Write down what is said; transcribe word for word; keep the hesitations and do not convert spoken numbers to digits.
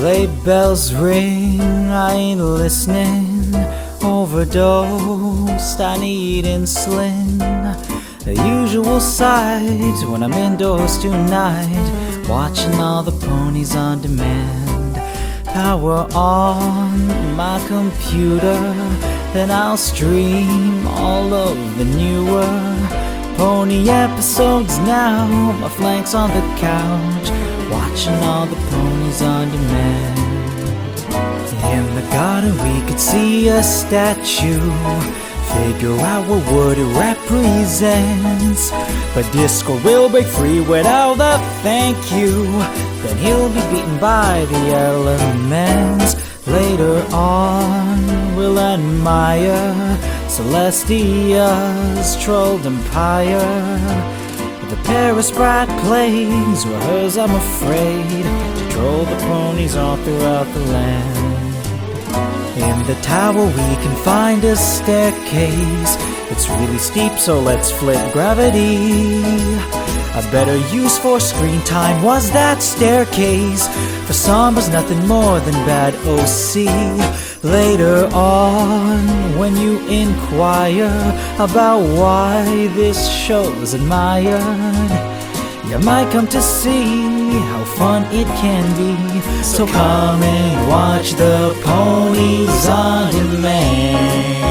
Sleigh bells ring, I ain't listening. Overdosed, I need insulin. The usual sight when I'm indoors tonight, watching all the ponies on demand. Power on my computer, then I'll stream all of the newer pony episodes now. My flanks on the couch, watching all the ponies on demand. In the garden we could see a statue, figure out what wood it represents. But Disco will break free without a thank you, then he'll be beaten by the elements. Later on we'll admire Celestia's trolled empire. The Paris Bride plays were hers, I'm afraid, to troll the ponies all throughout the land. In the tower we can find a staircase. It's really steep, so let's flip gravity. A better use for screen time was that staircase. For some was nothing more than bad O C. Later on, when you inquire about why this show's admired, you might come to see how fun it can be. So come and watch the ponies on demand.